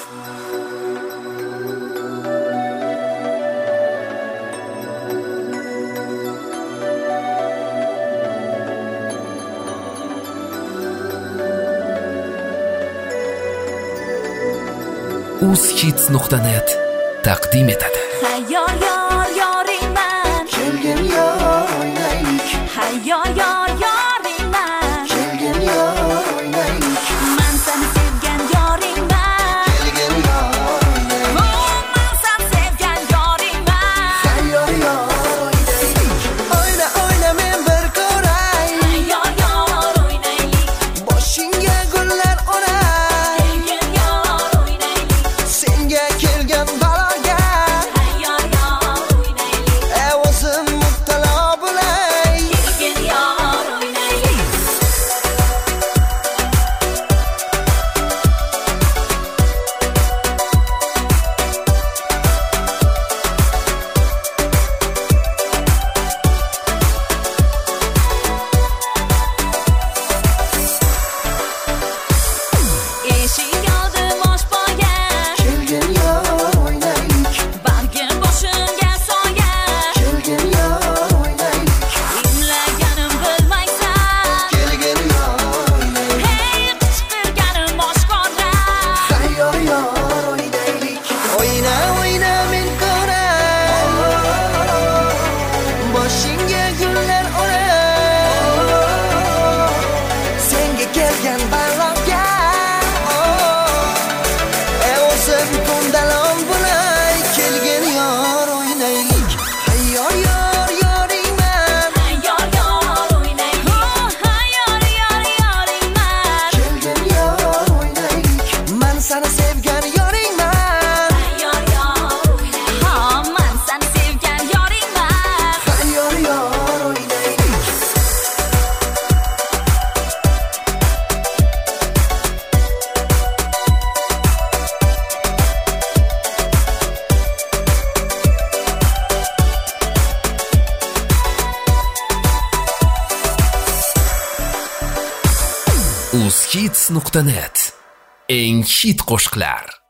uzhits.net taqdim etadi. Hayyor yor yoringman, kelgin yor o'ynaylik. hayyor yor yoringman, Kelgin yor o'ynaylik. men seni sevgan yoringman, Kelgin yor o'ynaylik. men seni sevgan yoringman, Hayyor yor o'ynaylik. O'yna o'yna men bir ko'ray. hayyor yor o'ynaylik, Boshingga gullar o'ray. kelgin yor o'ynaylik, Senga kelgan baloga hayyor yor o'ynaylik, o'zim mubtalo bo'lay. kelgin yor o'ynaylik. Eshik oldi bosh boya, Kelgin yor o'ynaylik. bargim boshimga soya, Kelgin yor o'ynaylik. imlaganim bilmaysan, Kelgin yor o'ynaylik. hey qichqirganim oshkora, Hayyor yor o'ynaylik. O'yna o'yna men ko'ray. Boshingga gullar o'ray. Senga kelgan baloga o'zim ko'ndalon bo'lay. Kelgin yor o'ynaylik. Hayyor yor yoringman. hayyor yor o'ynaylik, hayyor yor yoringman, Kelgin yor o'ynaylik. Men seni sevgan yoringman. hayyor yor o'ynaylik, ha men seni sevgan yoringman. Hayyor yor o'ynaylik. uzhits.net eng hit qo'shiqlar.